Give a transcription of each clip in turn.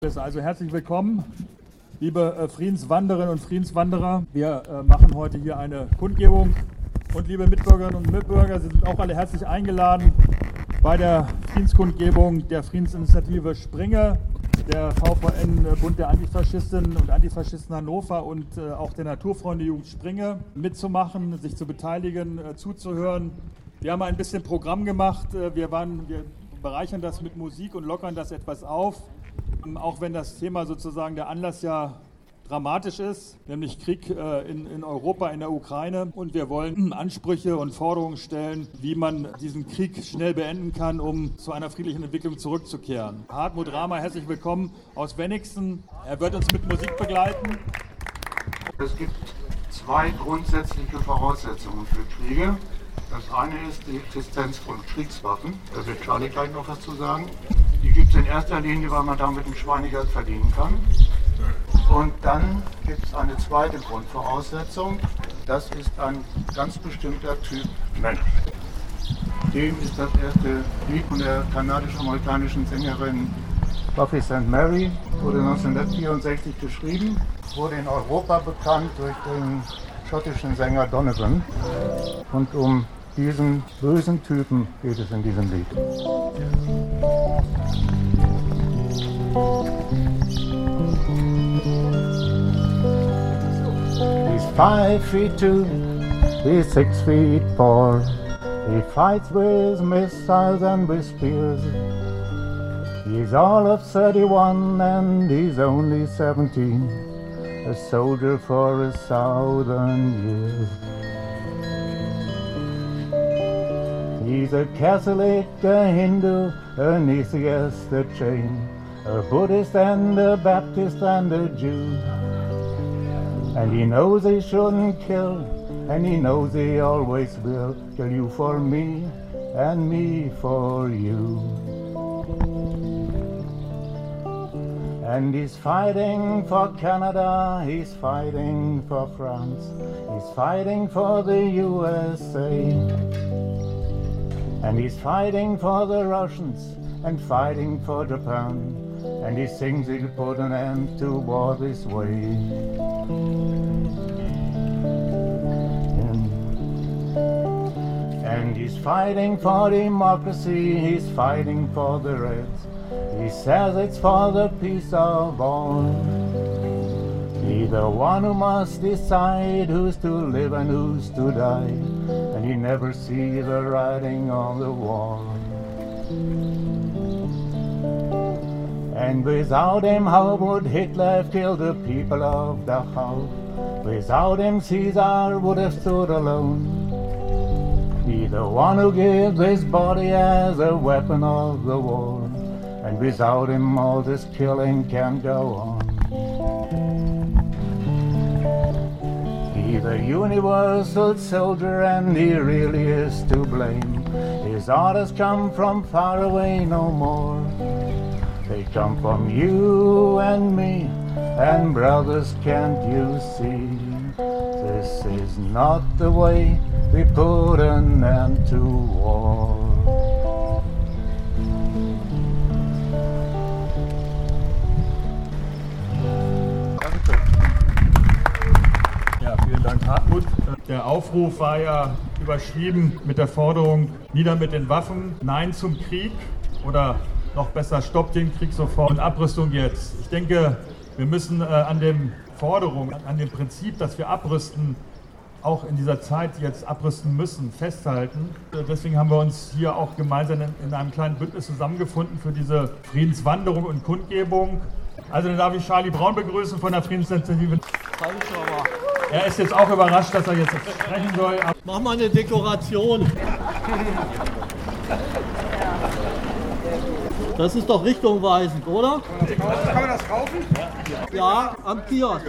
Also herzlich willkommen, liebe Friedenswanderinnen und Friedenswanderer. Wir machen heute hier eine Kundgebung und liebe Mitbürgerinnen und Mitbürger, Sie sind auch alle herzlich eingeladen bei der Friedenskundgebung der Friedensinitiative Springe, der VVN Bund der Antifaschistinnen und Antifaschisten Hannover und auch der Naturfreunde Jugend Springe mitzumachen, sich zu beteiligen, zuzuhören. Wir haben ein bisschen Programm gemacht, wir bereichern das mit Musik und lockern das etwas auf. Auch wenn das Thema sozusagen der Anlass ja dramatisch ist, nämlich Krieg in Europa, in der Ukraine. Und wir wollen Ansprüche und Forderungen stellen, wie man diesen Krieg schnell beenden kann, um zu einer friedlichen Entwicklung zurückzukehren. Hartmut Rahmer, herzlich willkommen aus Wenigsen. Er wird uns mit Musik begleiten. Es gibt zwei grundsätzliche Voraussetzungen für Kriege. Das eine ist die Existenz von Kriegswaffen. Da wird Charlie gleich noch was zu sagen. Die gibt es in erster Linie, weil man damit ein Schweinegeld verdienen kann. Und dann gibt es eine zweite Grundvoraussetzung. Das ist ein ganz bestimmter Typ Mensch. Dem ist das erste Lied von der kanadisch-amerikanischen Sängerin Buffy St. Mary, wurde 1964 geschrieben, wurde in Europa bekannt durch den schottischen Sänger Donovan. Und um diesen bösen Typen geht es in diesem Lied. He's 5'2", he's 6'4". He fights with missiles and with spears. He's all of 31 and he's only 17. A soldier for 1,000 years. He's a Catholic, a Hindu, an atheist, a Jain, a Buddhist and a Baptist and a Jew. And he knows he shouldn't kill, and he knows he always will kill you for me and me for you. And he's fighting for Canada, he's fighting for France, he's fighting for the USA. And he's fighting for the Russians and fighting for Japan. And he sings he'll put an end to war this way. And he's fighting for democracy, he's fighting for the Reds. He says it's for the peace of all. He's the one who must decide who's to live and who's to die. And he never sees the writing on the wall. And without him, how would Hitler have killed the people of Dachau? Without him, Caesar would have stood alone. He's the one who gives his body as a weapon of the war. And without him, all this killing can go on. He's a universal soldier and he really is to blame. His orders come from far away no more. They come from you and me, and brothers, can't you see? This is not the way we put an end to war. Vielen Dank, Hartmut. Der Aufruf war ja überschrieben mit der Forderung, nieder mit den Waffen, Nein zum Krieg oder noch besser, Stopp den Krieg sofort und Abrüstung jetzt. Ich denke, wir müssen an dem Forderung, an dem Prinzip, dass wir abrüsten, auch in dieser Zeit jetzt abrüsten müssen, festhalten. Deswegen haben wir uns hier auch gemeinsam in einem kleinen Bündnis zusammengefunden für diese Friedenswanderung und Kundgebung. Also dann darf ich Charlie Braun begrüßen von der Friedensinitiative. Er ist jetzt auch überrascht, dass er jetzt sprechen soll. Mach mal eine Dekoration. Das ist doch richtungweisend, oder? Kann man das kaufen? Ja, am Kiosk.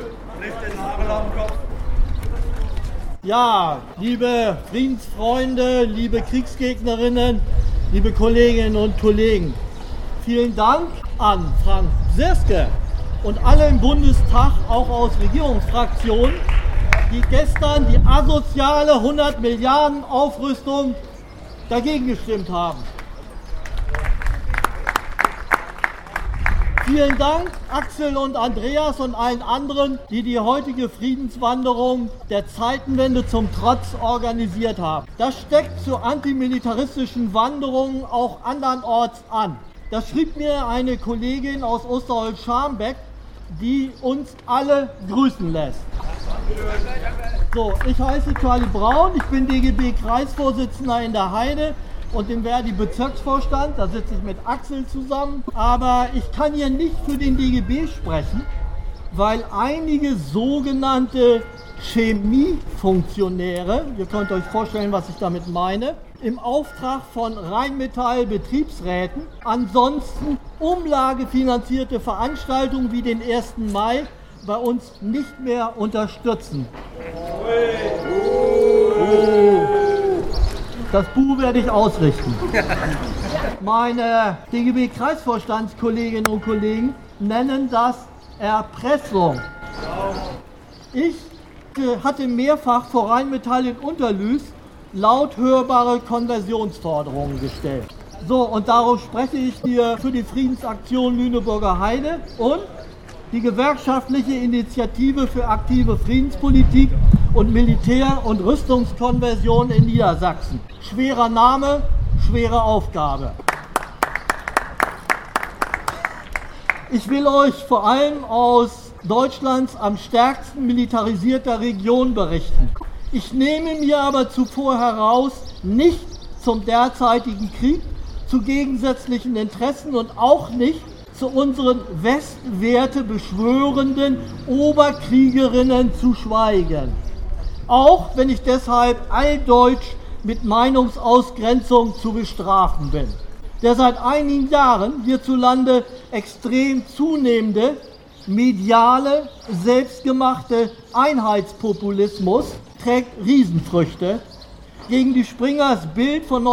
Ja, liebe Friedensfreunde, liebe Kriegsgegnerinnen, liebe Kolleginnen und Kollegen. Vielen Dank an Frank Sirske und alle im Bundestag, auch aus Regierungsfraktionen, die gestern die asoziale 100 Milliarden Aufrüstung dagegen gestimmt haben. Vielen Dank, Axel und Andreas und allen anderen, die die heutige Friedenswanderung der Zeitenwende zum Trotz organisiert haben. Das steckt zu antimilitaristischen Wanderungen auch andernorts an. Das schrieb mir eine Kollegin aus Osterholz-Scharmbeck, die uns alle grüßen lässt. So, ich heiße Charlie Braun, ich bin DGB-Kreisvorsitzender in der Heide und im Verdi-Bezirksvorstand, da sitze ich mit Axel zusammen. Aber ich kann hier nicht für den DGB sprechen, weil einige sogenannte Chemiefunktionäre, ihr könnt euch vorstellen, was ich damit meine, im Auftrag von Rheinmetall-Betriebsräten ansonsten umlagefinanzierte Veranstaltungen wie den 1. Mai bei uns nicht mehr unterstützen. Das Buh werde ich ausrichten. Meine DGB-Kreisvorstandskolleginnen und Kollegen nennen das Erpressung. Ich hatte mehrfach vor Rheinmetall in Unterlüß laut hörbare Konversionsforderungen gestellt. So, und darauf spreche ich hier für die Friedensaktion Lüneburger Heide und die gewerkschaftliche Initiative für aktive Friedenspolitik und Militär- und Rüstungskonversion in Niedersachsen. Schwerer Name, schwere Aufgabe. Ich will euch vor allem aus Deutschlands am stärksten militarisierter Region berichten. Ich nehme mir aber zuvor heraus, nicht zum derzeitigen Krieg, zu gegensätzlichen Interessen und auch nicht zu unseren Westwerte beschwörenden Oberkriegerinnen zu schweigen. Auch wenn ich deshalb alldeutsch mit Meinungsausgrenzung zu bestrafen bin. Der seit einigen Jahren hierzulande extrem zunehmende, mediale, selbstgemachte Einheitspopulismus trägt Riesenfrüchte, gegen die Springers Bild von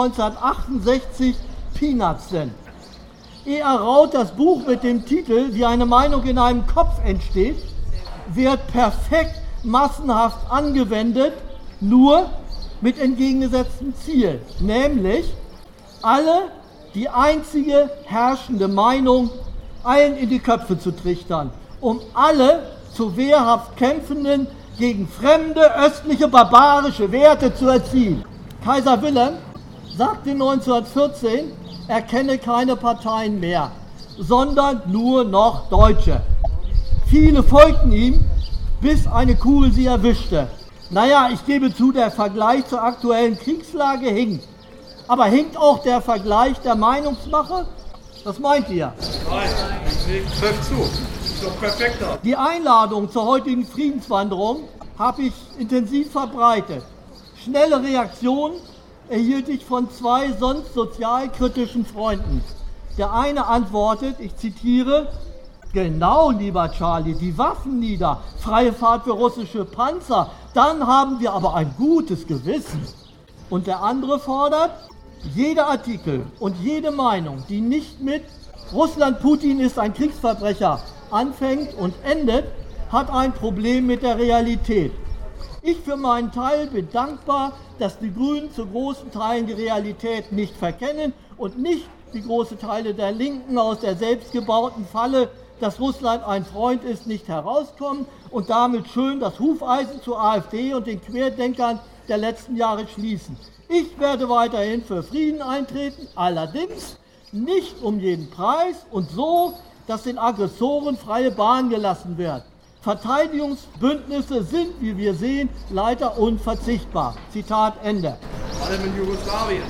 1968 Peanuts sind. Eher Raut das Buch mit dem Titel Wie eine Meinung in einem Kopf entsteht, wird perfekt massenhaft angewendet, nur mit entgegengesetztem Ziel, nämlich alle die einzige herrschende Meinung allen in die Köpfe zu trichtern, um alle zu wehrhaft kämpfenden, gegen fremde, östliche, barbarische Werte zu erziehen. Kaiser Wilhelm sagte 1914, er kenne keine Parteien mehr, sondern nur noch Deutsche. Viele folgten ihm, bis eine Kugel sie erwischte. Naja, ich gebe zu, der Vergleich zur aktuellen Kriegslage hinkt. Aber hinkt auch der Vergleich der Meinungsmache? Was meint ihr? Nein, trifft zu. Ist doch perfekter. Die Einladung zur heutigen Friedenswanderung habe ich intensiv verbreitet. Schnelle Reaktionen erhielt ich von zwei sonst sozialkritischen Freunden. Der eine antwortet, ich zitiere, genau, lieber Charlie, die Waffen nieder, freie Fahrt für russische Panzer, dann haben wir aber ein gutes Gewissen. Und der andere fordert, jeder Artikel und jede Meinung, die nicht mit Russland, Putin ist ein Kriegsverbrecher anfängt und endet, hat ein Problem mit der Realität. Ich für meinen Teil bin dankbar, dass die Grünen zu großen Teilen die Realität nicht verkennen und nicht wie große Teile der Linken aus der selbstgebauten Falle, dass Russland ein Freund ist, nicht herauskommen und damit schön das Hufeisen zur AfD und den Querdenkern der letzten Jahre schließen. Ich werde weiterhin für Frieden eintreten, allerdings nicht um jeden Preis und so, dass den Aggressoren freie Bahn gelassen wird. Verteidigungsbündnisse sind, wie wir sehen, leider unverzichtbar. Zitat Ende. Vor allem in Jugoslawien.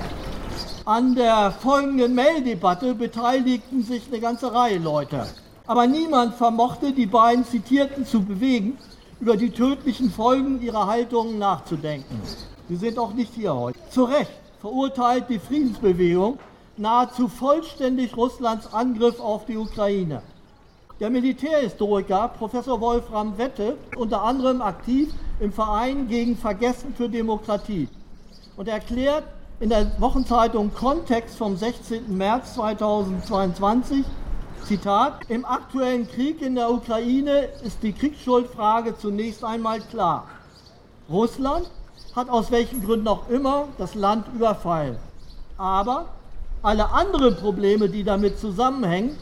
An der folgenden Mail-Debatte beteiligten sich eine ganze Reihe Leute. Aber niemand vermochte, die beiden Zitierten zu bewegen, über die tödlichen Folgen ihrer Haltungen nachzudenken. Sie sind auch nicht hier heute. Zu Recht verurteilt die Friedensbewegung nahezu vollständig Russlands Angriff auf die Ukraine. Der Militärhistoriker Professor Wolfram Wette, unter anderem aktiv im Verein gegen Vergessen für Demokratie, und erklärt in der Wochenzeitung Kontext vom 16. März 2022, Zitat, im aktuellen Krieg in der Ukraine ist die Kriegsschuldfrage zunächst einmal klar. Russland hat aus welchen Gründen auch immer das Land überfallen. Aber alle anderen Probleme, die damit zusammenhängen,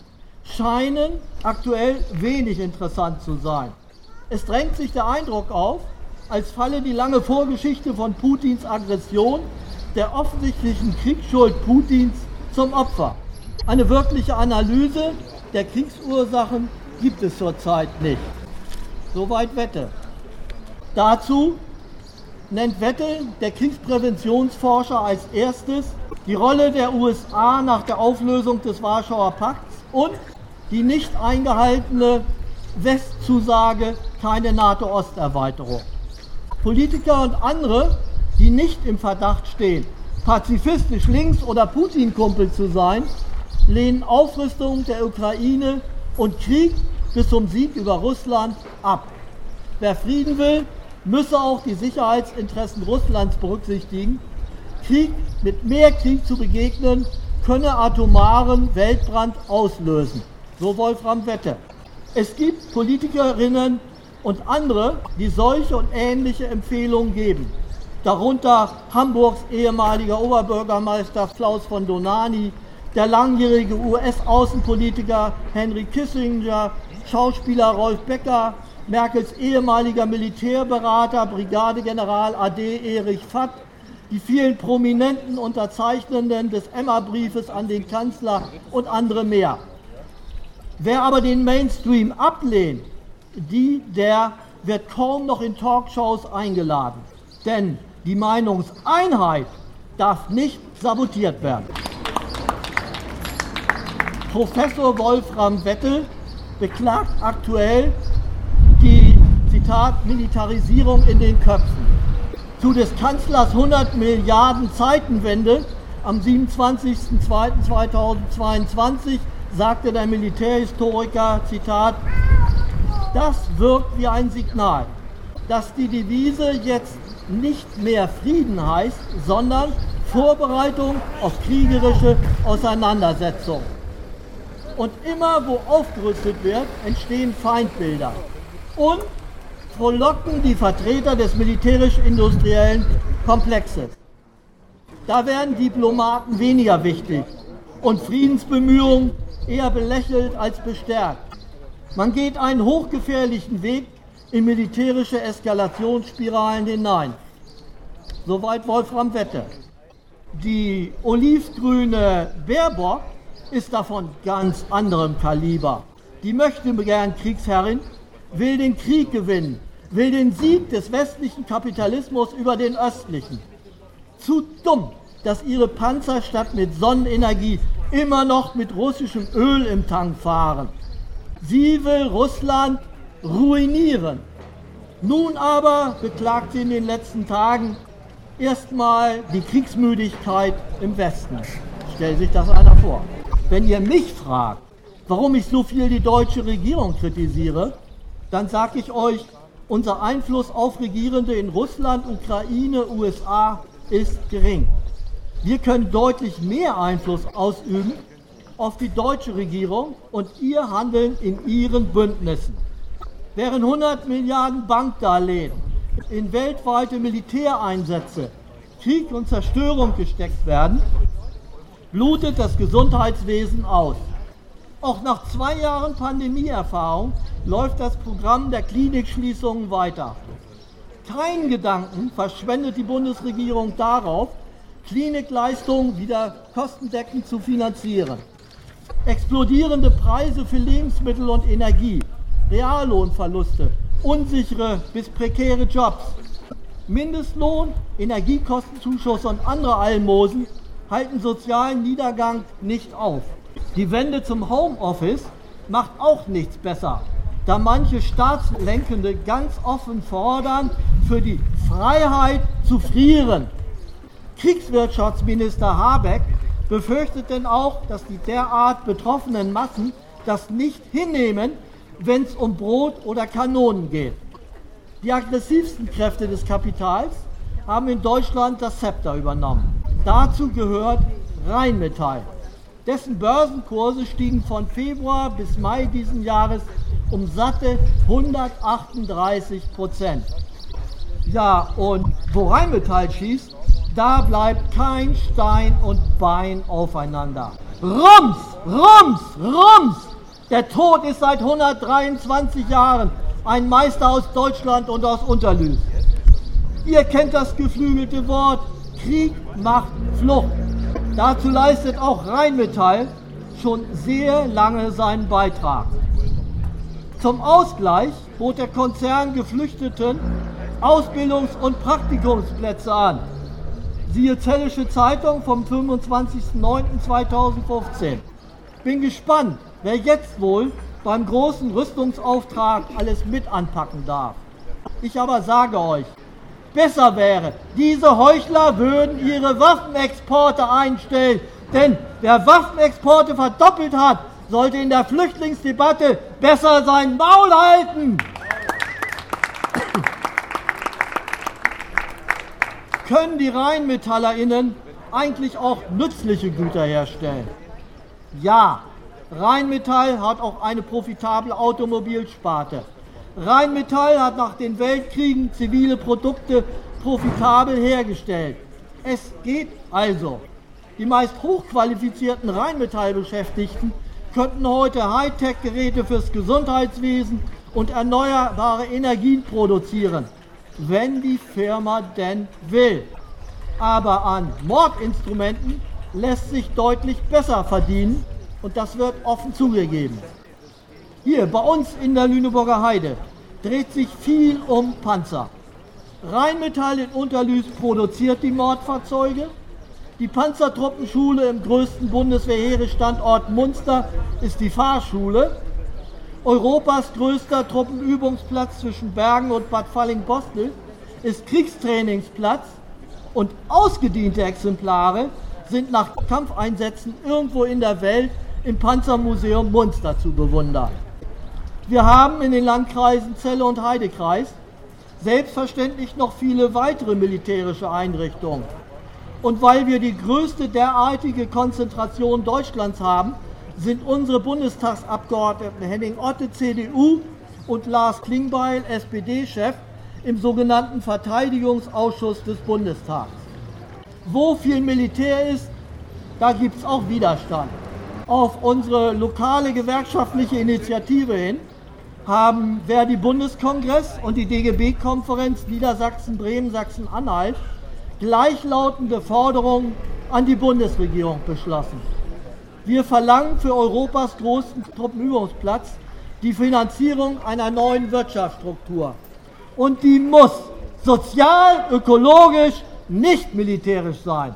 scheinen aktuell wenig interessant zu sein. Es drängt sich der Eindruck auf, als falle die lange Vorgeschichte von Putins Aggression der offensichtlichen Kriegsschuld Putins zum Opfer. Eine wirkliche Analyse der Kriegsursachen gibt es zurzeit nicht. Soweit Wette. Dazu nennt Wette, der Kriegspräventionsforscher, als erstes die Rolle der USA nach der Auflösung des Warschauer Pakts und die nicht eingehaltene Westzusage, keine NATO-Osterweiterung. Politiker und andere, die nicht im Verdacht stehen, pazifistisch links oder Putin-Kumpel zu sein, lehnen Aufrüstung der Ukraine und Krieg bis zum Sieg über Russland ab. Wer Frieden will, müsse auch die Sicherheitsinteressen Russlands berücksichtigen. Mit mehr Krieg zu begegnen, könne atomaren Weltbrand auslösen. So Wolfram Wette. Es gibt Politikerinnen und andere, die solche und ähnliche Empfehlungen geben. Darunter Hamburgs ehemaliger Oberbürgermeister Klaus von Donani, der langjährige US-Außenpolitiker Henry Kissinger, Schauspieler Rolf Becker, Merkels ehemaliger Militärberater, Brigadegeneral AD Erich Fatt, die vielen prominenten Unterzeichnenden des Emma-Briefes an den Kanzler und andere mehr. Wer aber den Mainstream ablehnt, der wird kaum noch in Talkshows eingeladen. Denn die Meinungseinheit darf nicht sabotiert werden. Professor Wolfram Wette beklagt aktuell die, Zitat, Militarisierung in den Köpfen. Zu des Kanzlers 100 Milliarden Zeitenwende am 27.02.2022 sagte der Militärhistoriker, Zitat, das wirkt wie ein Signal, dass die Devise jetzt nicht mehr Frieden heißt, sondern Vorbereitung auf kriegerische Auseinandersetzung. Und immer wo aufgerüstet wird, entstehen Feindbilder und frohlocken die Vertreter des militärisch-industriellen Komplexes. Da werden Diplomaten weniger wichtig und Friedensbemühungen eher belächelt als bestärkt. Man geht einen hochgefährlichen Weg in militärische Eskalationsspiralen hinein. Soweit Wolfram Wette. Die olivgrüne Baerbock ist davon ganz anderem Kaliber. Die möchte gern Kriegsherrin, will den Krieg gewinnen, will den Sieg des westlichen Kapitalismus über den östlichen. Zu dumm, dass ihre Panzer statt mit Sonnenenergie immer noch mit russischem Öl im Tank fahren. Sie will Russland ruinieren. Nun aber beklagt sie in den letzten Tagen erstmal die Kriegsmüdigkeit im Westen. Stellt sich das einer vor. Wenn ihr mich fragt, warum ich so viel die deutsche Regierung kritisiere, dann sage ich euch, unser Einfluss auf Regierende in Russland, Ukraine, USA ist gering. Wir können deutlich mehr Einfluss ausüben auf die deutsche Regierung und ihr Handeln in ihren Bündnissen. Während 100 Milliarden Bankdarlehen in weltweite Militäreinsätze, Krieg und Zerstörung gesteckt werden, blutet das Gesundheitswesen aus. Auch nach 2 Jahren Pandemieerfahrung läuft das Programm der Klinikschließungen weiter. Kein Gedanken verschwendet die Bundesregierung darauf, Klinikleistungen wieder kostendeckend zu finanzieren. Explodierende Preise für Lebensmittel und Energie, Reallohnverluste, unsichere bis prekäre Jobs, Mindestlohn, Energiekostenzuschuss und andere Almosen halten sozialen Niedergang nicht auf. Die Wende zum Homeoffice macht auch nichts besser, da manche Staatslenkende ganz offen fordern, für die Freiheit zu frieren. Kriegswirtschaftsminister Habeck befürchtet denn auch, dass die derart betroffenen Massen das nicht hinnehmen, wenn es um Brot oder Kanonen geht. Die aggressivsten Kräfte des Kapitals haben in Deutschland das Zepter übernommen. Dazu gehört Rheinmetall. Dessen Börsenkurse stiegen von Februar bis Mai diesen Jahres um satte 138%. Ja, und wo Rheinmetall schießt, da bleibt kein Stein und Bein aufeinander. Rums, rums, rums! Der Tod ist seit 123 Jahren ein Meister aus Deutschland und aus Unterlüß. Ihr kennt das geflügelte Wort, Krieg macht Flucht. Dazu leistet auch Rheinmetall schon sehr lange seinen Beitrag. Zum Ausgleich bot der Konzern Geflüchteten Ausbildungs- und Praktikumsplätze an. Siehe Zellische Zeitung vom 25.09.2015. Bin gespannt, wer jetzt wohl beim großen Rüstungsauftrag alles mit anpacken darf. Ich aber sage euch, besser wäre, diese Heuchler würden ihre Waffenexporte einstellen, denn wer Waffenexporte verdoppelt hat, sollte in der Flüchtlingsdebatte besser sein Maul halten. Können die RheinmetallerInnen eigentlich auch nützliche Güter herstellen? Ja, Rheinmetall hat auch eine profitable Automobilsparte. Rheinmetall hat nach den Weltkriegen zivile Produkte profitabel hergestellt. Es geht also. Die meist hochqualifizierten Rheinmetall-Beschäftigten könnten heute Hightech-Geräte fürs Gesundheitswesen und erneuerbare Energien produzieren, wenn die Firma denn will. Aber an Mordinstrumenten lässt sich deutlich besser verdienen und das wird offen zugegeben. Hier bei uns in der Lüneburger Heide dreht sich viel um Panzer. Rheinmetall in Unterlüß produziert die Mordfahrzeuge. Die Panzertruppenschule im größten Bundeswehrheerestandort Munster ist die Fahrschule. Europas größter Truppenübungsplatz zwischen Bergen und Bad Falling-Bostel ist Kriegstrainingsplatz und ausgediente Exemplare sind nach Kampfeinsätzen irgendwo in der Welt im Panzermuseum Munster zu bewundern. Wir haben in den Landkreisen Celle und Heidekreis selbstverständlich noch viele weitere militärische Einrichtungen. Und weil wir die größte derartige Konzentration Deutschlands haben, sind unsere Bundestagsabgeordneten Henning Otte, CDU, und Lars Klingbeil, SPD-Chef, im sogenannten Verteidigungsausschuss des Bundestags. Wo viel Militär ist, da gibt es auch Widerstand. Auf unsere lokale gewerkschaftliche Initiative hin haben Verdi-Bundeskongress und die DGB-Konferenz Niedersachsen, Bremen, Sachsen-Anhalt gleichlautende Forderungen an die Bundesregierung beschlossen. Wir verlangen für Europas größten Truppenübungsplatz die Finanzierung einer neuen Wirtschaftsstruktur. Und die muss sozial, ökologisch, nicht militärisch sein.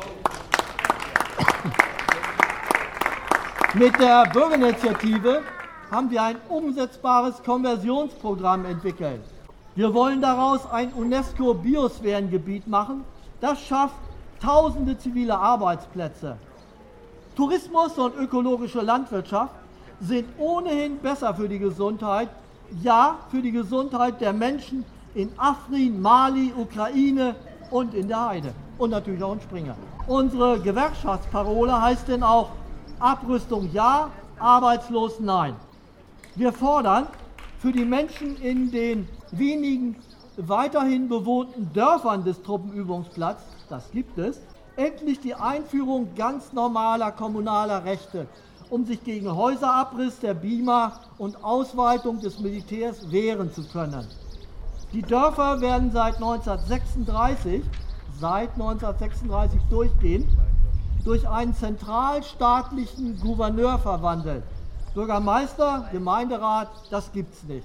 Mit der Bürgerinitiative haben wir ein umsetzbares Konversionsprogramm entwickelt. Wir wollen daraus ein UNESCO-Biosphärengebiet machen, das schafft tausende zivile Arbeitsplätze. Tourismus und ökologische Landwirtschaft sind ohnehin besser für die Gesundheit, ja für die Gesundheit der Menschen in Afrin, Mali, Ukraine und in der Heide und natürlich auch in Springer. Unsere Gewerkschaftsparole heißt denn auch Abrüstung ja, arbeitslos nein. Wir fordern für die Menschen in den wenigen weiterhin bewohnten Dörfern des Truppenübungsplatzes, das gibt es, endlich die Einführung ganz normaler kommunaler Rechte, um sich gegen Häuserabriss der BIMA und Ausweitung des Militärs wehren zu können. Die Dörfer werden seit 1936 durchgehend durch einen zentralstaatlichen Gouverneur verwandelt. Bürgermeister, Gemeinderat, das gibt's nicht.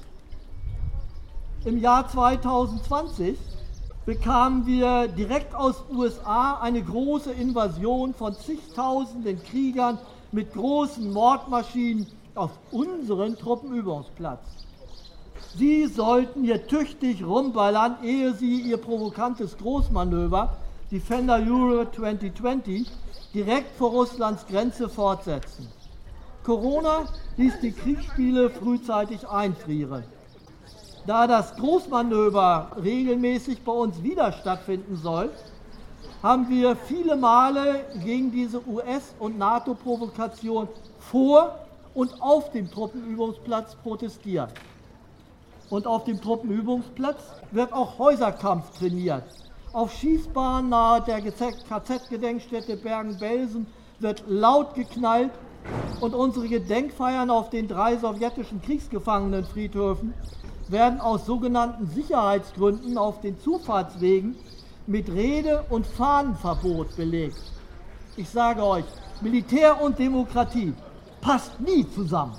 Im Jahr 2020 bekamen wir direkt aus den USA eine große Invasion von zigtausenden Kriegern mit großen Mordmaschinen auf unseren Truppenübungsplatz. Sie sollten hier tüchtig rumballern, ehe sie ihr provokantes Großmanöver, Defender Euro 2020, direkt vor Russlands Grenze fortsetzen. Corona ließ die Kriegsspiele frühzeitig einfrieren. Da das Großmanöver regelmäßig bei uns wieder stattfinden soll, haben wir viele Male gegen diese US- und NATO-Provokation vor und auf dem Truppenübungsplatz protestiert. Und auf dem Truppenübungsplatz wird auch Häuserkampf trainiert. Auf Schießbahnen nahe der KZ-Gedenkstätte Bergen-Belsen wird laut geknallt Und unsere Gedenkfeiern auf den 3 sowjetischen Kriegsgefangenenfriedhöfen werden aus sogenannten Sicherheitsgründen auf den Zufahrtswegen mit Rede- und Fahnenverbot belegt. Ich sage euch, Militär und Demokratie passt nie zusammen.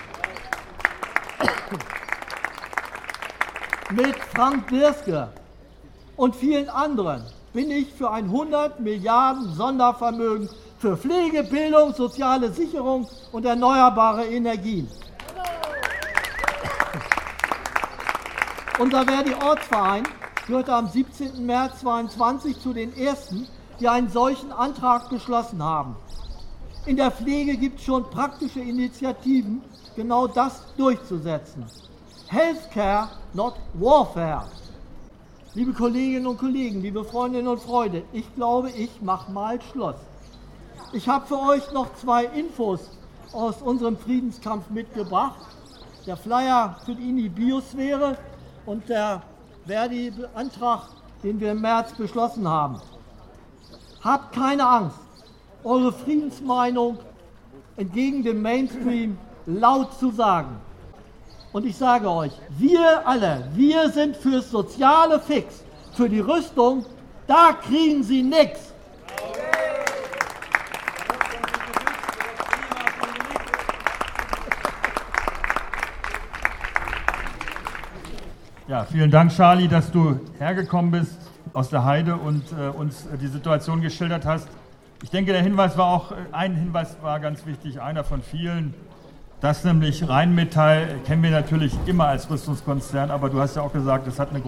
Mit Frank Birske und vielen anderen bin ich für ein 100 Milliarden Sondervermögen für Pflege, Bildung, soziale Sicherung und erneuerbare Energien. Unser Verdi-Ortsverein gehörte am 17. März 2022 zu den ersten, die einen solchen Antrag beschlossen haben. In der Pflege gibt es schon praktische Initiativen, genau das durchzusetzen. Healthcare, not Warfare. Liebe Kolleginnen und Kollegen, liebe Freundinnen und Freunde, ich glaube, ich mache mal Schluss. Ich habe für euch noch 2 Infos aus unserem Friedenskampf mitgebracht. Der Flyer für die Biosphäre und der Verdi-Antrag, den wir im März beschlossen haben. Habt keine Angst, eure Friedensmeinung entgegen dem Mainstream laut zu sagen. Und ich sage euch, wir alle, wir sind fürs soziale Fix, für die Rüstung, da kriegen sie nichts. Ja, vielen Dank, Charlie, dass du hergekommen bist aus der Heide und uns die Situation geschildert hast. Ich denke, ein Hinweis war ganz wichtig, einer von vielen, dass nämlich Rheinmetall kennen wir natürlich immer als Rüstungskonzern, aber du hast ja auch gesagt, es hat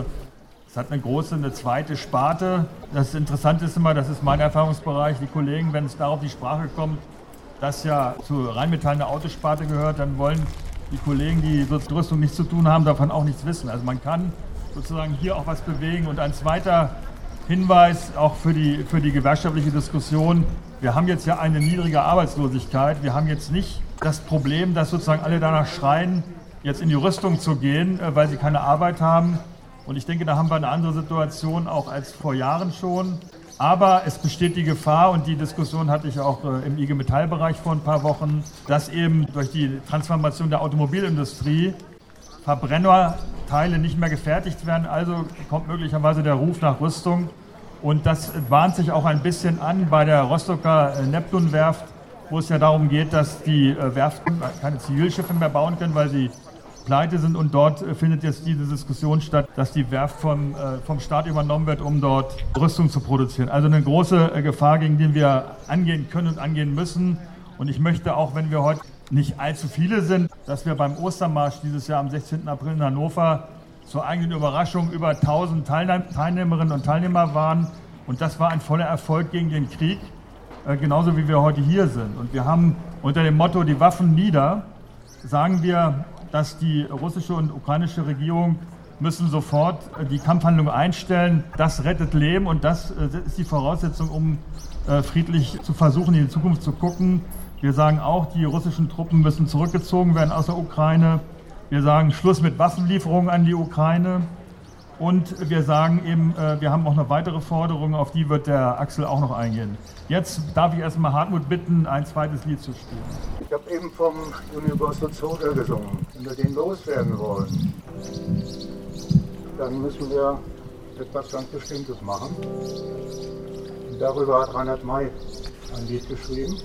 eine zweite Sparte. Das Interessante ist immer, das ist mein Erfahrungsbereich, die Kollegen, wenn es darauf die Sprache kommt, dass ja zu Rheinmetall eine Autosparte gehört, dann wollen die Kollegen, die mit Rüstung nichts zu tun haben, davon auch nichts wissen. Also man kann sozusagen hier auch was bewegen. Und ein zweiter Hinweis auch für die gewerkschaftliche Diskussion. Wir haben jetzt ja eine niedrige Arbeitslosigkeit. Wir haben jetzt nicht das Problem, dass sozusagen alle danach schreien, jetzt in die Rüstung zu gehen, weil sie keine Arbeit haben. Und ich denke, da haben wir eine andere Situation auch als vor Jahren schon. Aber es besteht die Gefahr, und die Diskussion hatte ich auch im IG Metall-Bereich vor ein paar Wochen, dass eben durch die Transformation der Automobilindustrie Verbrennerteile nicht mehr gefertigt werden. Also kommt möglicherweise der Ruf nach Rüstung. Und das bahnt sich auch ein bisschen an bei der Rostocker Neptun-Werft, wo es ja darum geht, dass die Werften keine Zivilschiffe mehr bauen können, weil sie pleite sind. Und dort findet jetzt diese Diskussion statt, dass die Werft vom Staat übernommen wird, um dort Rüstung zu produzieren. Also eine große Gefahr, gegen die wir angehen können und angehen müssen. Und ich möchte auch, wenn wir heute nicht allzu viele sind, dass wir beim Ostermarsch dieses Jahr am 16. April in Hannover zur eigenen Überraschung über 1000 Teilnehmerinnen und Teilnehmer waren. Und das war ein voller Erfolg gegen den Krieg, genauso wie wir heute hier sind. Und wir haben unter dem Motto "Die Waffen nieder", sagen wir, dass die russische und ukrainische Regierung müssen sofort die Kampfhandlungen einstellen. Das rettet Leben und das ist die Voraussetzung, um friedlich zu versuchen, in die Zukunft zu gucken. Wir sagen auch, die russischen Truppen müssen zurückgezogen werden aus der Ukraine. Wir sagen Schluss mit Waffenlieferungen an die Ukraine. Und wir sagen eben, wir haben auch noch weitere Forderungen, auf die wird der Axel auch noch eingehen. Jetzt darf ich erstmal Hartmut bitten, ein zweites Lied zu spielen. Ich habe eben vom Universal Soldier gesungen. Wenn wir den loswerden wollen, dann müssen wir etwas ganz Bestimmtes machen. Und darüber hat Reinhard May ein Lied geschrieben.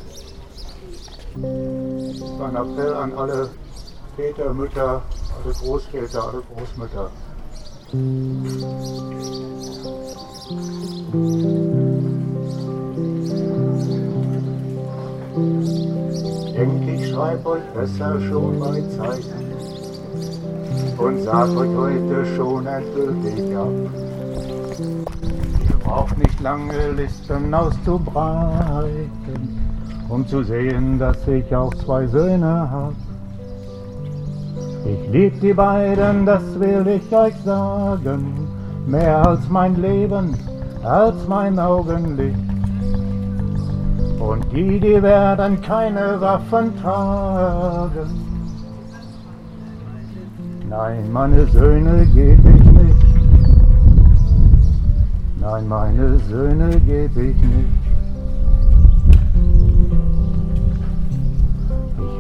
Ein Appell an alle Väter, Mütter, alle Großväter, alle Großmütter. Denkt, ich schreib euch besser schon bei Zeiten und sag euch heute schon endgültig ab. Ihr braucht nicht lange Listen auszubreiten, um zu sehen, dass ich auch 2 Söhne hab. Ich lieb die beiden, das will ich euch sagen, mehr als mein Leben, als mein Augenlicht. Und die werden keine Waffen tragen. Nein, meine Söhne geb ich nicht. Nein, meine Söhne geb ich nicht.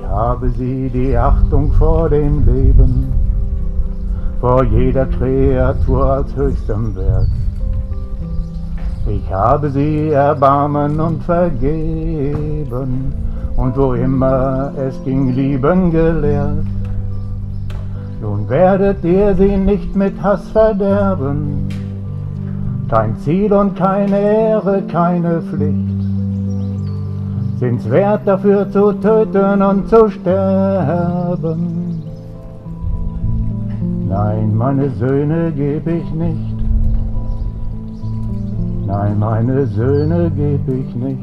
habe sie die Achtung vor dem Leben, vor jeder Kreatur als höchstem Wert. Ich habe sie Erbarmen und Vergeben und wo immer es ging, lieben gelehrt. Nun werdet ihr sie nicht mit Hass verderben, kein Ziel und keine Ehre, keine Pflicht, sind's wert dafür zu töten und zu sterben. Nein, meine Söhne geb ich nicht, nein, meine Söhne geb ich nicht.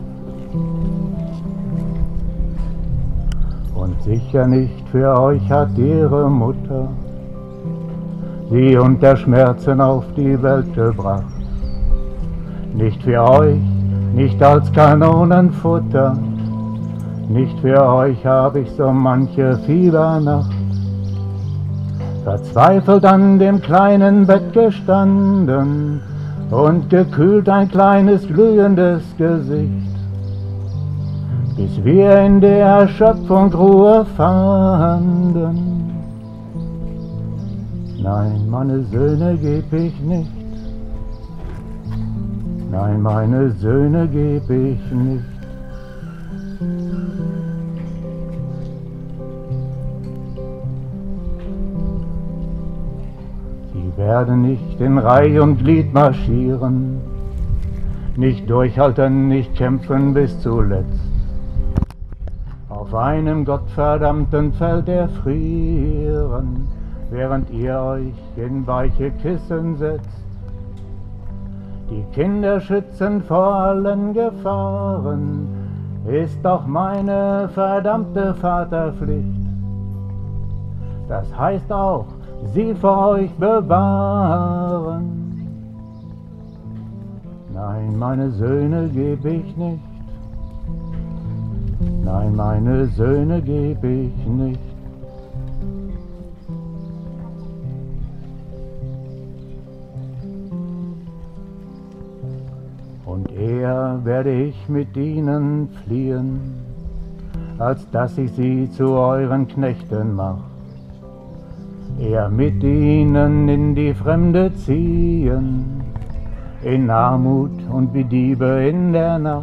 Und sicher nicht für euch hat ihre Mutter sie unter Schmerzen auf die Welt gebracht. Nicht für euch, nicht als Kanonenfutter, nicht für euch hab ich so manche Fiebernacht verzweifelt an dem kleinen Bett gestanden und gekühlt ein kleines glühendes Gesicht, bis wir in der Erschöpfung Ruhe fanden. Nein, meine Söhne geb ich nicht, nein, meine Söhne geb ich nicht. Sie werden nicht in Reih und Glied marschieren, nicht durchhalten, nicht kämpfen bis zuletzt. Auf einem gottverdammten Feld erfrieren, während ihr euch in weiche Kissen setzt. Die Kinder schützen vor allen Gefahren, ist doch meine verdammte Vaterpflicht. Das heißt auch, sie vor euch bewahren. Nein, meine Söhne geb ich nicht, nein, meine Söhne geb ich nicht. Und eher werde ich mit ihnen fliehen, als dass ich sie zu euren Knechten mach. Eher mit ihnen in die Fremde ziehen, in Armut und wie Diebe in der Nacht.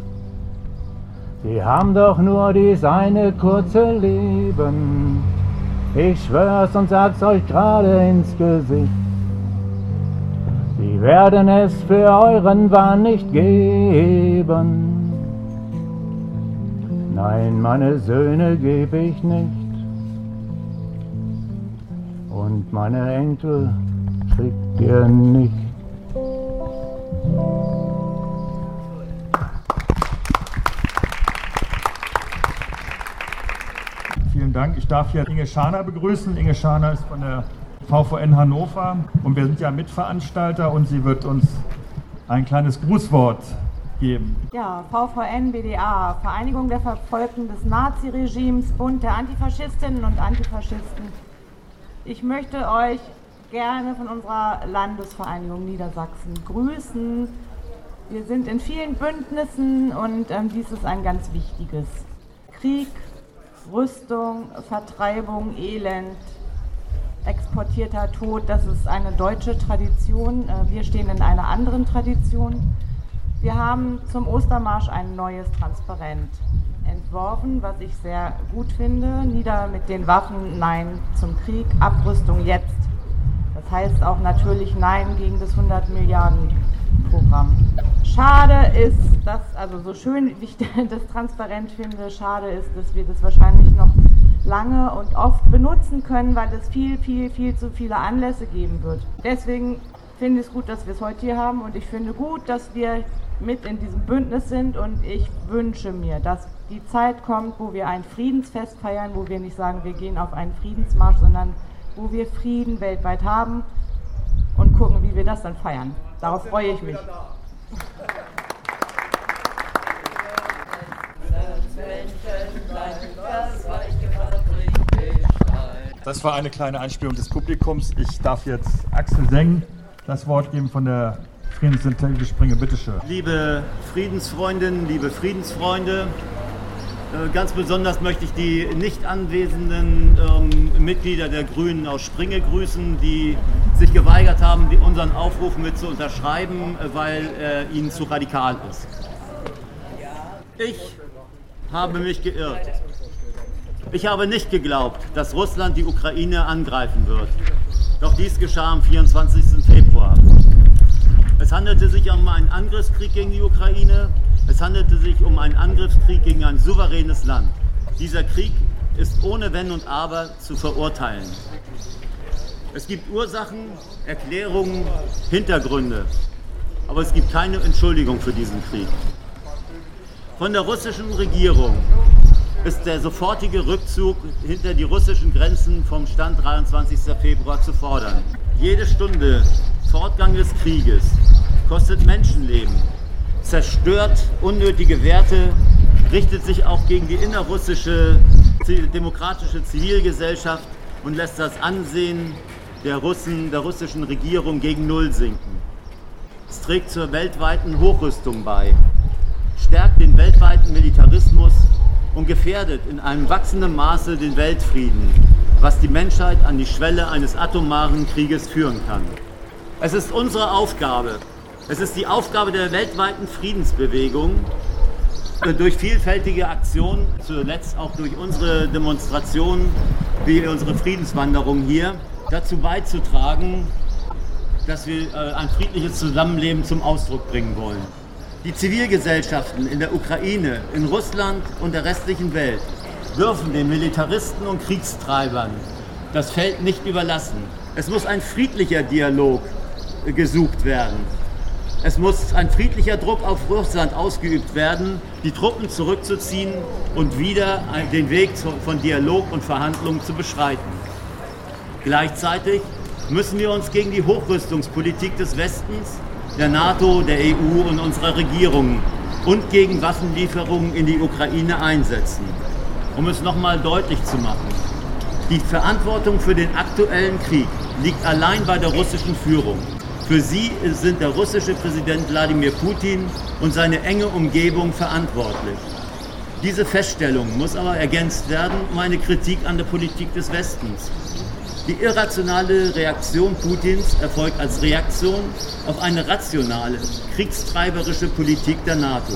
Sie haben doch nur dies eine kurze Leben, ich schwör's und sag's euch gerade ins Gesicht. Sie werden es für euren Wahn nicht geben. Nein, meine Söhne geb ich nicht. Und meine Enkel kriegt ihr nicht. Vielen Dank. Ich darf hier Inge Scharner begrüßen. Inge Scharner ist von der VVN Hannover und wir sind ja Mitveranstalter und sie wird uns ein kleines Grußwort geben. Ja, VVN BDA, Vereinigung der Verfolgten des Naziregimes, Bund der Antifaschistinnen und Antifaschisten. Ich möchte euch gerne von unserer Landesvereinigung Niedersachsen grüßen. Wir sind in vielen Bündnissen und dies ist ein ganz wichtiges. Krieg, Rüstung, Vertreibung, Elend, exportierter Tod, das ist eine deutsche Tradition. Wir stehen in einer anderen Tradition. Wir haben zum Ostermarsch ein neues Transparent entworfen, was ich sehr gut finde. Nieder mit den Waffen, Nein zum Krieg, Abrüstung jetzt. Das heißt auch natürlich Nein gegen das 100-Milliarden-Programm. Schade ist, dass, also so schön wie ich das transparent finde, schade ist, dass wir das wahrscheinlich noch lange und oft benutzen können, weil es viel zu viele Anlässe geben wird. Deswegen finde ich es gut, dass wir es heute hier haben und ich finde gut, dass wir mit in diesem Bündnis sind und ich wünsche mir, dass die Zeit kommt, wo wir ein Friedensfest feiern, wo wir nicht sagen, wir gehen auf einen Friedensmarsch, sondern wo wir Frieden weltweit haben und gucken, wie wir das dann feiern. Darauf freue ich mich. Das war eine kleine Einspielung des Publikums. Ich darf jetzt Axel Seng das Wort geben von der Friedensinitiative Springe. Bitte schön. Liebe Friedensfreundinnen, liebe Friedensfreunde, Ganz besonders möchte ich die nicht anwesenden Mitglieder der Grünen aus Springe grüßen, die sich geweigert haben, unseren Aufruf mit zu unterschreiben, weil er ihnen zu radikal ist. Ich habe mich geirrt. Ich habe nicht geglaubt, dass Russland die Ukraine angreifen wird. Doch dies geschah am 24. Februar. Es handelte sich um einen Angriffskrieg gegen die Ukraine. Es handelte sich um einen Angriffskrieg gegen ein souveränes Land. Dieser Krieg ist ohne Wenn und Aber zu verurteilen. Es gibt Ursachen, Erklärungen, Hintergründe, aber es gibt keine Entschuldigung für diesen Krieg. Von der russischen Regierung ist der sofortige Rückzug hinter die russischen Grenzen vom Stand 23. Februar zu fordern. Jede Stunde Fortgang des Krieges kostet Menschenleben, zerstört unnötige Werte, richtet sich auch gegen die innerrussische demokratische Zivilgesellschaft und lässt das Ansehen der russischen Regierung gegen Null sinken. Es trägt zur weltweiten Hochrüstung bei, stärkt den weltweiten Militarismus und gefährdet in einem wachsenden Maße den Weltfrieden, was die Menschheit an die Schwelle eines atomaren Krieges führen kann. Es ist unsere Aufgabe, es ist die Aufgabe der weltweiten Friedensbewegung, durch vielfältige Aktionen, zuletzt auch durch unsere Demonstrationen, wie unsere Friedenswanderung hier, dazu beizutragen, dass wir ein friedliches Zusammenleben zum Ausdruck bringen wollen. Die Zivilgesellschaften in der Ukraine, in Russland und der restlichen Welt dürfen den Militaristen und Kriegstreibern das Feld nicht überlassen. Es muss ein friedlicher Dialog gesucht werden. Es muss ein friedlicher Druck auf Russland ausgeübt werden, die Truppen zurückzuziehen und wieder den Weg von Dialog und Verhandlungen zu beschreiten. Gleichzeitig müssen wir uns gegen die Hochrüstungspolitik des Westens, der NATO, der EU und unserer Regierung und gegen Waffenlieferungen in die Ukraine einsetzen. Um es nochmal deutlich zu machen, die Verantwortung für den aktuellen Krieg liegt allein bei der russischen Führung. Für sie sind der russische Präsident Wladimir Putin und seine enge Umgebung verantwortlich. Diese Feststellung muss aber ergänzt werden um eine Kritik an der Politik des Westens. Die irrationale Reaktion Putins erfolgt als Reaktion auf eine rationale, kriegstreiberische Politik der NATO.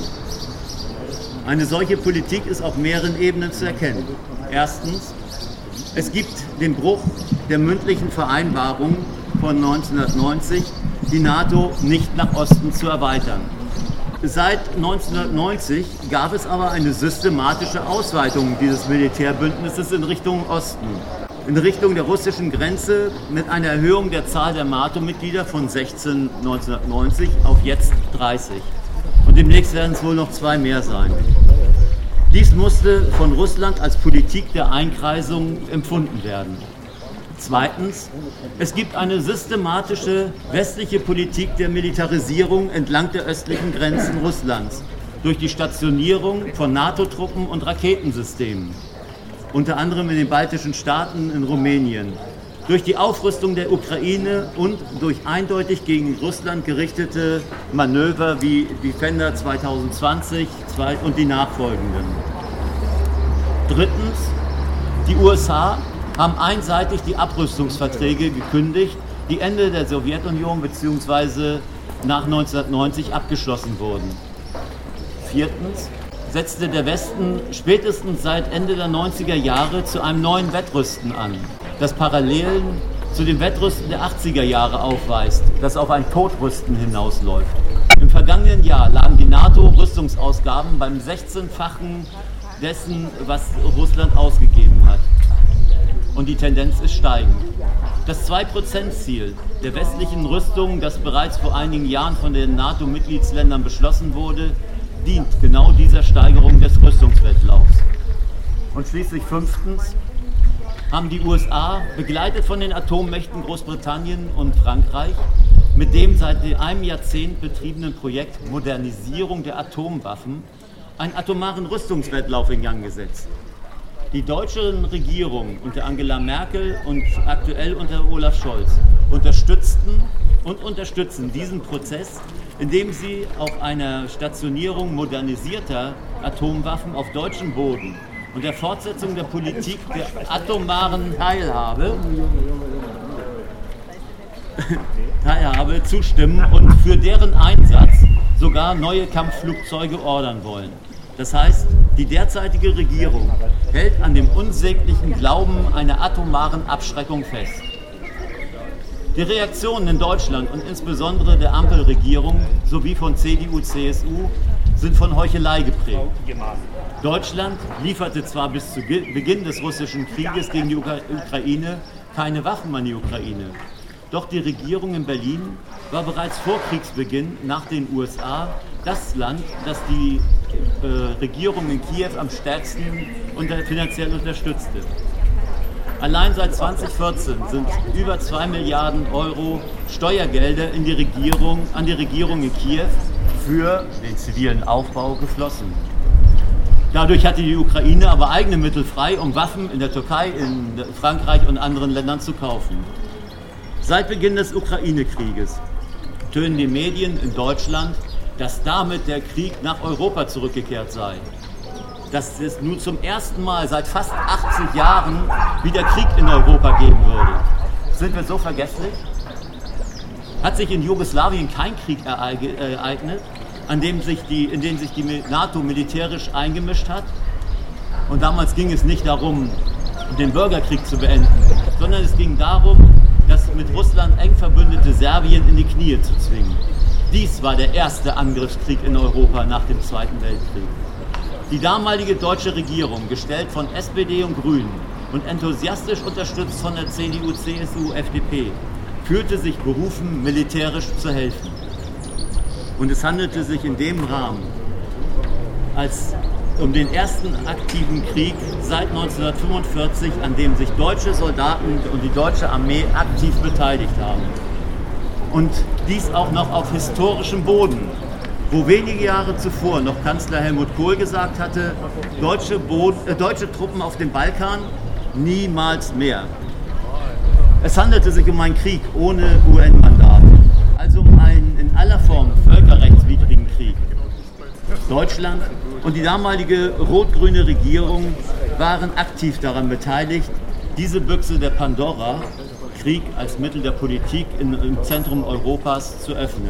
Eine solche Politik ist auf mehreren Ebenen zu erkennen. Erstens, es gibt den Bruch der mündlichen Vereinbarung von 1990, die NATO nicht nach Osten zu erweitern. Seit 1990 gab es aber eine systematische Ausweitung dieses Militärbündnisses in Richtung Osten. In Richtung der russischen Grenze mit einer Erhöhung der Zahl der NATO-Mitglieder von 16 1990 auf jetzt 30. Und demnächst werden es wohl noch 2 mehr sein. Dies musste von Russland als Politik der Einkreisung empfunden werden. Zweitens, es gibt eine systematische westliche Politik der Militarisierung entlang der östlichen Grenzen Russlands durch die Stationierung von NATO-Truppen und Raketensystemen, unter anderem in den baltischen Staaten, in Rumänien, durch die Aufrüstung der Ukraine und durch eindeutig gegen Russland gerichtete Manöver wie Defender 2020 und die nachfolgenden. Drittens, die USA haben einseitig die Abrüstungsverträge gekündigt, die Ende der Sowjetunion bzw. nach 1990 abgeschlossen wurden. Viertens setzte der Westen spätestens seit Ende der 90er Jahre zu einem neuen Wettrüsten an, das Parallelen zu dem Wettrüsten der 80er Jahre aufweist, das auf ein Totrüsten hinausläuft. Im vergangenen Jahr lagen die NATO-Rüstungsausgaben beim 16-fachen dessen, was Russland ausgegeben hat. Und die Tendenz ist steigend. Das 2%-Ziel der westlichen Rüstung, das bereits vor einigen Jahren von den NATO-Mitgliedsländern beschlossen wurde, dient genau dieser Steigerung des Rüstungswettlaufs. Und schließlich fünftens haben die USA, begleitet von den Atommächten Großbritannien und Frankreich, mit dem seit einem Jahrzehnt betriebenen Projekt Modernisierung der Atomwaffen einen atomaren Rüstungswettlauf in Gang gesetzt. Die deutsche Regierung unter Angela Merkel und aktuell unter Olaf Scholz unterstützen diesen Prozess indem sie auf einer Stationierung modernisierter Atomwaffen auf deutschem Boden und der Fortsetzung der Politik der atomaren Teilhabe zustimmen und für deren Einsatz sogar neue Kampfflugzeuge ordern wollen. Das heißt, die derzeitige Regierung hält an dem unsäglichen Glauben einer atomaren Abschreckung fest. Die Reaktionen in Deutschland und insbesondere der Ampelregierung sowie von CDU, CSU sind von Heuchelei geprägt. Deutschland lieferte zwar bis zu Beginn des russischen Krieges gegen die Ukraine keine Waffen an die Ukraine, doch die Regierung in Berlin war bereits vor Kriegsbeginn nach den USA das Land, das die Regierung in Kiew am stärksten finanziell unterstützte. Allein seit 2014 sind über 2 Milliarden Euro Steuergelder an die Regierung in Kiew für den zivilen Aufbau geflossen. Dadurch hatte die Ukraine aber eigene Mittel frei, um Waffen in der Türkei, in Frankreich und anderen Ländern zu kaufen. Seit Beginn des Ukraine-Krieges tönen die Medien in Deutschland, dass damit der Krieg nach Europa zurückgekehrt sei. Dass es nun zum ersten Mal seit fast 80 Jahren wieder Krieg in Europa geben würde. Sind wir so vergesslich? Hat sich in Jugoslawien kein Krieg ereignet, in dem sich die NATO militärisch eingemischt hat? Und damals ging es nicht darum, den Bürgerkrieg zu beenden, sondern es ging darum, das mit Russland eng verbündete Serbien in die Knie zu zwingen. Dies war der erste Angriffskrieg in Europa nach dem Zweiten Weltkrieg. Die damalige deutsche Regierung, gestellt von SPD und Grünen und enthusiastisch unterstützt von der CDU, CSU, FDP, fühlte sich berufen, militärisch zu helfen. Und es handelte sich in dem Rahmen um den ersten aktiven Krieg seit 1945, an dem sich deutsche Soldaten und die deutsche Armee aktiv beteiligt haben. Und dies auch noch auf historischem Boden, wo wenige Jahre zuvor noch Kanzler Helmut Kohl gesagt hatte, deutsche Truppen auf dem Balkan, niemals mehr. Es handelte sich um einen Krieg ohne UN-Mandat, also um einen in aller Form völkerrechtswidrigen Krieg. Deutschland und die damalige rot-grüne Regierung waren aktiv daran beteiligt, diese Büchse der Pandora, Krieg als Mittel der Politik im Zentrum Europas, zu öffnen.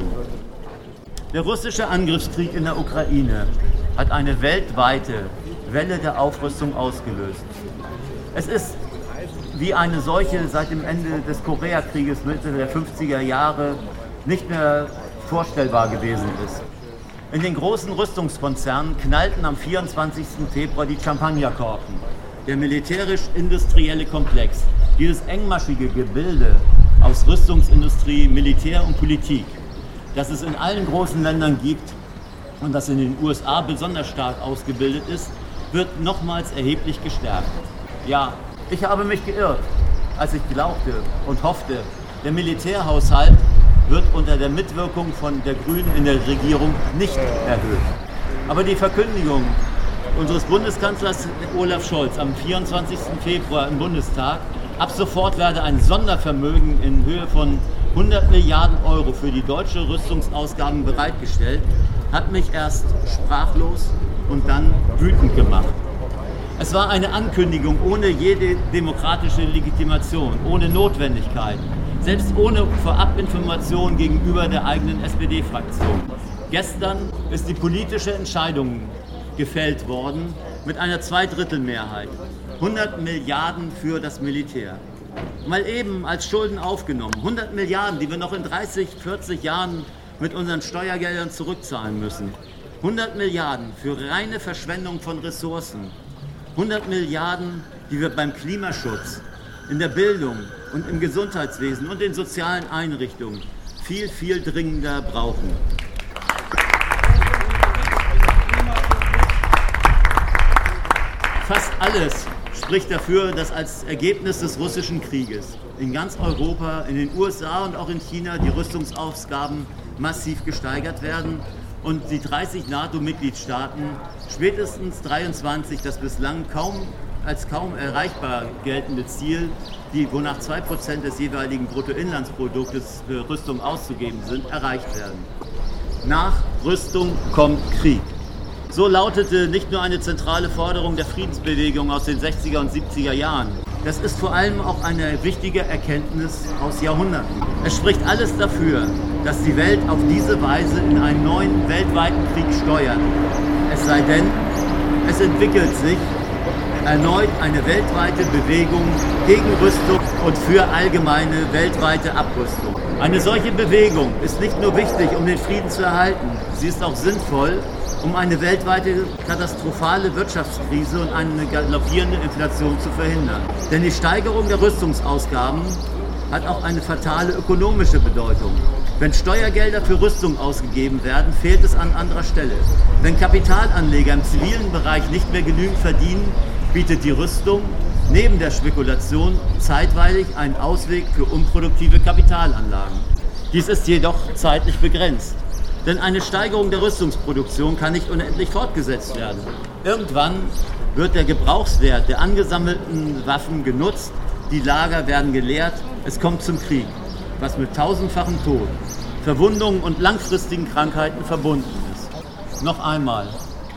Der russische Angriffskrieg in der Ukraine hat eine weltweite Welle der Aufrüstung ausgelöst. Es ist wie eine solche seit dem Ende des Koreakrieges Mitte der 50er Jahre nicht mehr vorstellbar gewesen ist. In den großen Rüstungskonzernen knallten am 24. Februar die Champagnerkorken. Der militärisch-industrielle Komplex, dieses engmaschige Gebilde aus Rüstungsindustrie, Militär und Politik, das es in allen großen Ländern gibt und das in den USA besonders stark ausgebildet ist, wird nochmals erheblich gestärkt. Ja, ich habe mich geirrt, als ich glaubte und hoffte, der Militärhaushalt wird unter der Mitwirkung von der Grünen in der Regierung nicht erhöht. Aber die Verkündigung unseres Bundeskanzlers Olaf Scholz am 24. Februar im Bundestag, ab sofort werde ein Sondervermögen in Höhe von 100 Milliarden Euro für die deutsche Rüstungsausgaben bereitgestellt, hat mich erst sprachlos und dann wütend gemacht. Es war eine Ankündigung ohne jede demokratische Legitimation, ohne Notwendigkeit, selbst ohne Vorabinformation gegenüber der eigenen SPD-Fraktion. Gestern ist die politische Entscheidung gefällt worden mit einer Zweidrittelmehrheit. 100 Milliarden für das Militär. Mal eben als Schulden aufgenommen. 100 Milliarden, die wir noch in 30, 40 Jahren mit unseren Steuergeldern zurückzahlen müssen. 100 Milliarden für reine Verschwendung von Ressourcen. 100 Milliarden, die wir beim Klimaschutz, in der Bildung und im Gesundheitswesen und in sozialen Einrichtungen viel, viel dringender brauchen. Fast alles spricht dafür, dass als Ergebnis des russischen Krieges in ganz Europa, in den USA und auch in China die Rüstungsausgaben massiv gesteigert werden und die 30 NATO-Mitgliedstaaten spätestens 23 das bislang kaum erreichbar geltende Ziel, wonach 2% des jeweiligen Bruttoinlandsproduktes für Rüstung auszugeben sind, erreicht werden. Nach Rüstung kommt Krieg. So lautete nicht nur eine zentrale Forderung der Friedensbewegung aus den 60er und 70er Jahren. Das ist vor allem auch eine wichtige Erkenntnis aus Jahrhunderten. Es spricht alles dafür, dass die Welt auf diese Weise in einen neuen weltweiten Krieg steuert. Es sei denn, es entwickelt sich erneut eine weltweite Bewegung gegen Rüstung und für allgemeine weltweite Abrüstung. Eine solche Bewegung ist nicht nur wichtig, um den Frieden zu erhalten, sie ist auch sinnvoll, um eine weltweite katastrophale Wirtschaftskrise und eine galoppierende Inflation zu verhindern. Denn die Steigerung der Rüstungsausgaben hat auch eine fatale ökonomische Bedeutung. Wenn Steuergelder für Rüstung ausgegeben werden, fehlt es an anderer Stelle. Wenn Kapitalanleger im zivilen Bereich nicht mehr genügend verdienen, bietet die Rüstung neben der Spekulation zeitweilig einen Ausweg für unproduktive Kapitalanlagen. Dies ist jedoch zeitlich begrenzt. Denn eine Steigerung der Rüstungsproduktion kann nicht unendlich fortgesetzt werden. Irgendwann wird der Gebrauchswert der angesammelten Waffen genutzt, die Lager werden geleert, es kommt zum Krieg, was mit tausendfachem Tod, Verwundungen und langfristigen Krankheiten verbunden ist. Noch einmal,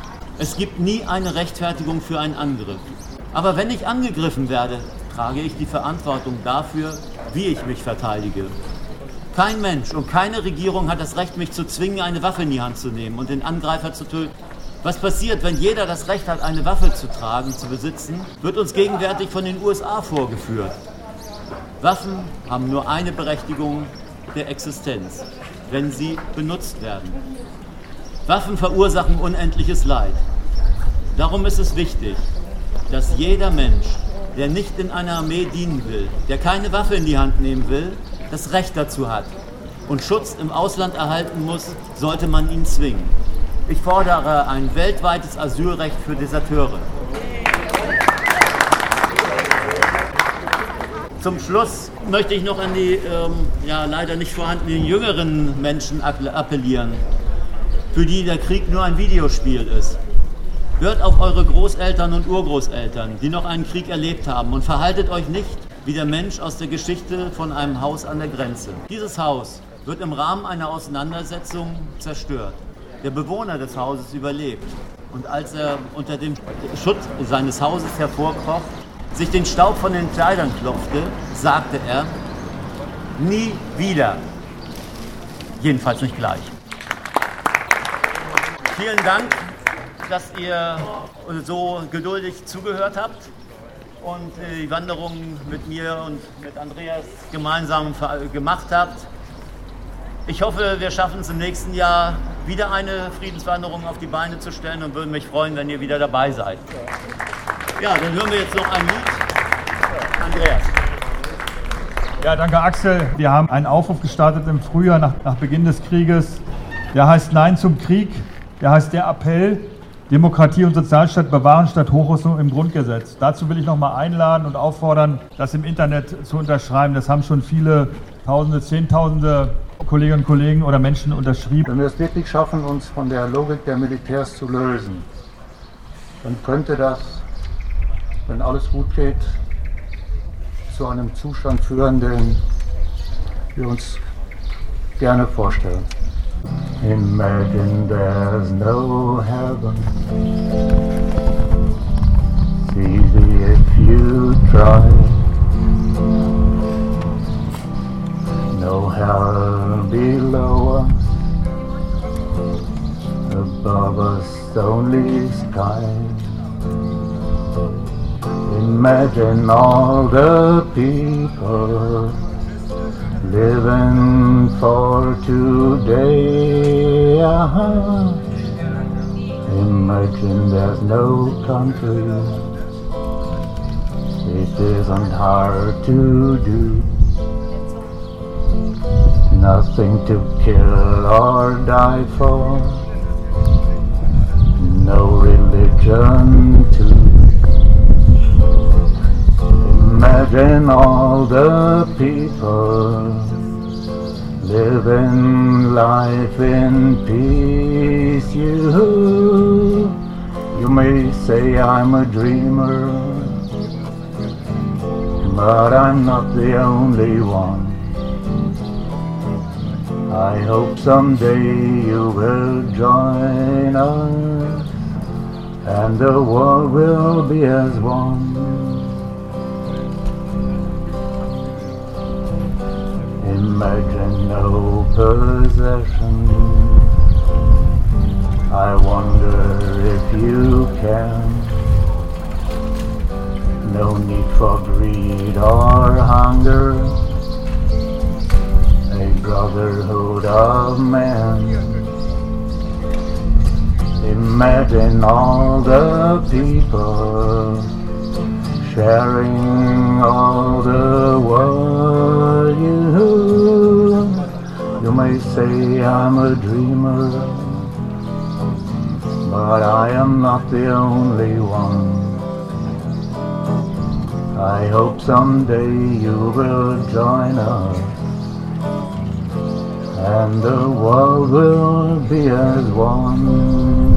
es gibt nie eine Rechtfertigung für einen Angriff. Aber wenn ich angegriffen werde, trage ich die Verantwortung dafür, wie ich mich verteidige. Kein Mensch und keine Regierung hat das Recht, mich zu zwingen, eine Waffe in die Hand zu nehmen und den Angreifer zu töten. Was passiert, wenn jeder das Recht hat, eine Waffe zu tragen, zu besitzen, wird uns gegenwärtig von den USA vorgeführt. Waffen haben nur eine Berechtigung der Existenz, wenn sie benutzt werden. Waffen verursachen unendliches Leid. Darum ist es wichtig, dass jeder Mensch, der nicht in einer Armee dienen will, der keine Waffe in die Hand nehmen will, das Recht dazu hat und Schutz im Ausland erhalten muss, sollte man ihn zwingen. Ich fordere ein weltweites Asylrecht für Deserteure. Zum Schluss möchte ich noch an die leider nicht vorhandenen jüngeren Menschen appellieren, für die der Krieg nur ein Videospiel ist. Hört auf eure Großeltern und Urgroßeltern, die noch einen Krieg erlebt haben, und verhaltet euch nicht wie der Mensch aus der Geschichte von einem Haus an der Grenze. Dieses Haus wird im Rahmen einer Auseinandersetzung zerstört. Der Bewohner des Hauses überlebt. Und als er unter dem Schutt seines Hauses hervorkroch, sich den Staub von den Kleidern klopfte, sagte er, nie wieder. Jedenfalls nicht gleich. Vielen Dank, dass ihr so geduldig zugehört habt und die Wanderung mit mir und mit Andreas gemeinsam gemacht habt. Ich hoffe, wir schaffen es im nächsten Jahr, wieder eine Friedenswanderung auf die Beine zu stellen, und würde mich freuen, wenn ihr wieder dabei seid. Ja, dann hören wir jetzt noch ein Lied. Andreas. Ja, danke Axel. Wir haben einen Aufruf gestartet im Frühjahr nach Beginn des Krieges. Der heißt Nein zum Krieg. Der heißt der Appell, Demokratie und Sozialstaat bewahren statt Hochrüstung im Grundgesetz. Dazu will ich noch mal einladen und auffordern, das im Internet zu unterschreiben. Das haben schon viele Tausende, Zehntausende Kolleginnen und Kollegen oder Menschen unterschrieben. Wenn wir es wirklich schaffen, uns von der Logik der Militärs zu lösen, dann könnte das, wenn alles gut geht, zu einem Zustand führen, den wir uns gerne vorstellen. Imagine there's no heaven. It's easy if you try. No hell below us. Above us only sky. Imagine all the people living for today. Imagine there's no country. It isn't hard to do. Nothing to kill or die for. No religion too. Imagine all the people living life in peace. You may say I'm a dreamer, but I'm not the only one. I hope someday you will join us and the world will be as one. Imagine no possession. I wonder if you can. No need for greed or hunger. A brotherhood of men. Imagine all the people sharing all the world. You may say I'm a dreamer, but I am not the only one. I hope someday you will join us and the world will be as one.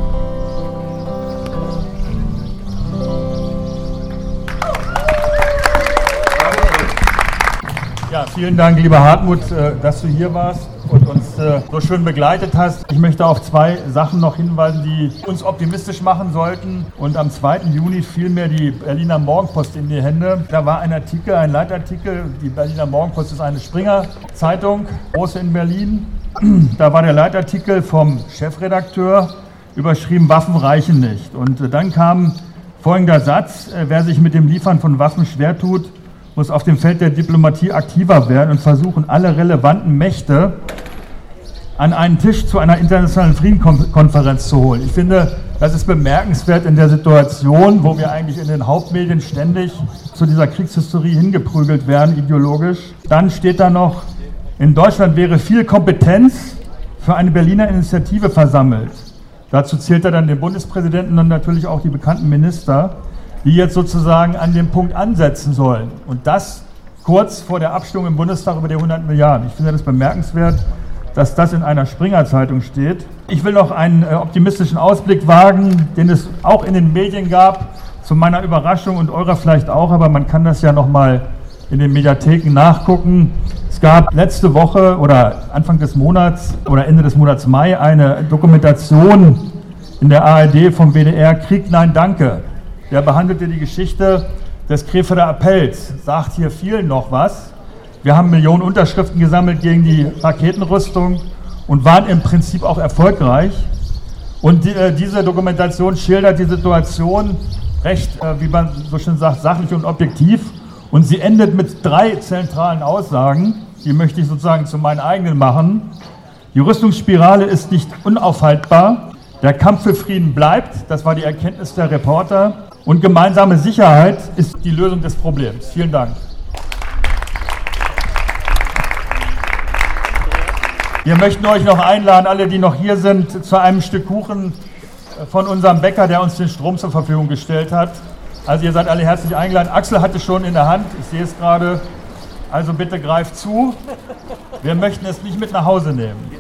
Ja, vielen Dank, lieber Hartmut, dass du hier warst und uns so schön begleitet hast. Ich möchte auf zwei Sachen noch hinweisen, die uns optimistisch machen sollten. Und am 2. Juni fiel mir die Berliner Morgenpost in die Hände. Da war ein Artikel, ein Leitartikel. Die Berliner Morgenpost ist eine Springer-Zeitung, große in Berlin. Da war der Leitartikel vom Chefredakteur überschrieben, Waffen reichen nicht. Und dann kam folgender Satz, wer sich mit dem Liefern von Waffen schwer tut, muss auf dem Feld der Diplomatie aktiver werden und versuchen, alle relevanten Mächte an einen Tisch zu einer internationalen Friedenskonferenz zu holen. Ich finde, das ist bemerkenswert in der Situation, wo wir eigentlich in den Hauptmedien ständig zu dieser Kriegshistorie hingeprügelt werden, ideologisch. Dann steht da noch, in Deutschland wäre viel Kompetenz für eine Berliner Initiative versammelt. Dazu zählt er dann den Bundespräsidenten und natürlich auch die bekannten Minister, die jetzt sozusagen an dem Punkt ansetzen sollen. Und das kurz vor der Abstimmung im Bundestag über die 100 Milliarden. Ich finde das bemerkenswert, dass das in einer Springer-Zeitung steht. Ich will noch einen optimistischen Ausblick wagen, den es auch in den Medien gab, zu meiner Überraschung und eurer vielleicht auch, aber man kann das ja nochmal in den Mediatheken nachgucken. Es gab letzte Woche oder Anfang des Monats oder Ende des Monats Mai eine Dokumentation in der ARD vom WDR, Krieg, nein, danke. Der behandelte die Geschichte des Krefelder Appells, sagt hier vielen noch was. Wir haben Millionen Unterschriften gesammelt gegen die Raketenrüstung und waren im Prinzip auch erfolgreich. Und diese Dokumentation schildert die Situation recht, wie man so schön sagt, sachlich und objektiv. Und sie endet mit 3 zentralen Aussagen, die möchte ich sozusagen zu meinen eigenen machen. Die Rüstungsspirale ist nicht unaufhaltbar. Der Kampf für Frieden bleibt, das war die Erkenntnis der Reporter. Und gemeinsame Sicherheit ist die Lösung des Problems. Vielen Dank. Wir möchten euch noch einladen, alle, die noch hier sind, zu einem Stück Kuchen von unserem Bäcker, der uns den Strom zur Verfügung gestellt hat. Also ihr seid alle herzlich eingeladen. Axel hatte schon in der Hand, ich sehe es gerade. Also bitte greift zu. Wir möchten es nicht mit nach Hause nehmen.